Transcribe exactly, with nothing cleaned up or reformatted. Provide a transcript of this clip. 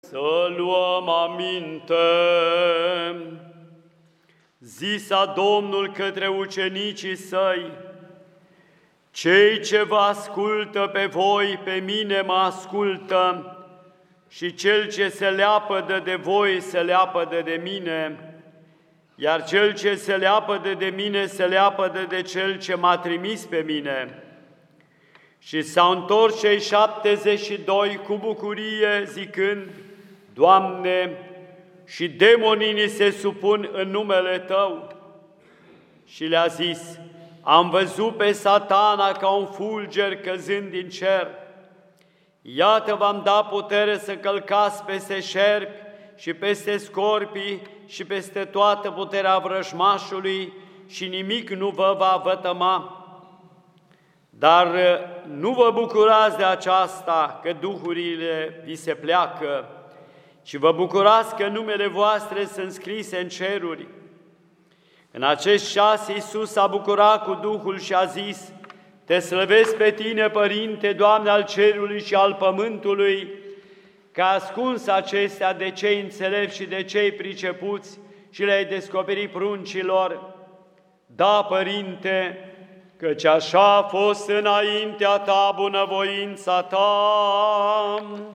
Să luăm aminte. Zisa Domnul către ucenicii săi: cei ce vă ascultă pe voi, pe mine mă ascultă, și cel ce se leapădă de voi se leapădă de mine, iar cel ce se leapădă de mine se leapădă de cel ce m-a trimis pe mine. Și s-au întors cei șaptezeci și doi cu bucurie, zicând: Doamne, și demonii ni se supun în numele Tău. Și le-a zis: am văzut pe Satana ca un fulger căzând din cer. Iată, v-am dat putere să călcați peste șerpi și peste scorpii și peste toată puterea vrăjmașului și nimic nu vă va vătăma. Dar nu vă bucurați de aceasta că duhurile vi se pleacă, ci vă bucurați că numele voastre sunt scrise în ceruri. În acest ceas Iisus s-a bucurat cu Duhul și a zis: Te slăvesc pe Tine, Părinte, Doamne al cerului și al pământului, că ai ascuns acestea de cei înțelepți și de cei pricepuți și le-ai descoperit pruncilor. Da, Părinte, căci așa a fost înaintea Ta bunăvoința Ta.